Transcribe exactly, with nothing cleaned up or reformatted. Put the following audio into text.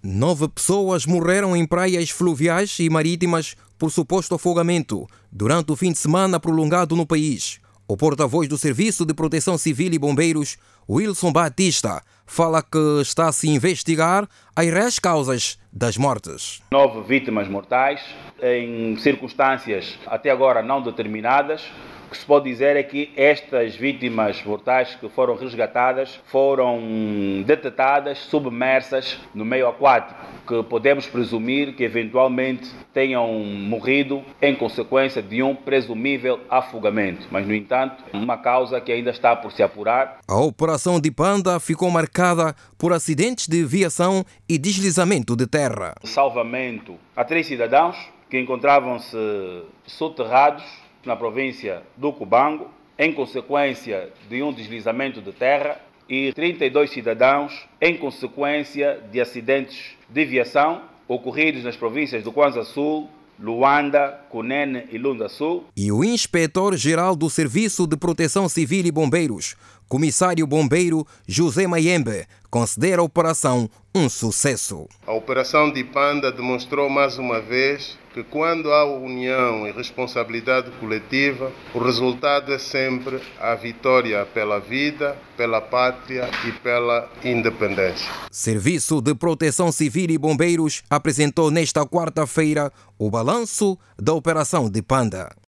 Nove pessoas morreram em praias fluviais e marítimas por suposto afogamento durante o fim de semana prolongado no país. O porta-voz do Serviço de Proteção Civil e Bombeiros, Wilson Batista, fala que está a se investigar as reais causas das mortes. Nove vítimas mortais, em circunstâncias até agora não determinadas. O que se pode dizer é que estas vítimas mortais que foram resgatadas foram detectadas submersas no meio aquático, que podemos presumir que eventualmente tenham morrido em consequência de um presumível afogamento. Mas, no entanto, uma causa que ainda está por se apurar. A operação de Panda ficou marcada por acidentes de viação e deslizamento de terra. Salvamento a três cidadãos que encontravam-se soterrados na província do Cubango, em consequência de um deslizamento de terra, e trinta e dois cidadãos em consequência de acidentes de viação ocorridos nas províncias do Kwanza Sul, Luanda, Cunene e Lunda Sul. E o inspetor-geral do Serviço de Proteção Civil e Bombeiros, comissário bombeiro José Mayembe, considera a operação um sucesso. A operação de Panda demonstrou mais uma vez que quando há união e responsabilidade coletiva, o resultado é sempre a vitória pela vida, pela pátria e pela independência. Serviço de Proteção Civil e Bombeiros apresentou nesta quarta-feira o balanço da operação de Panda.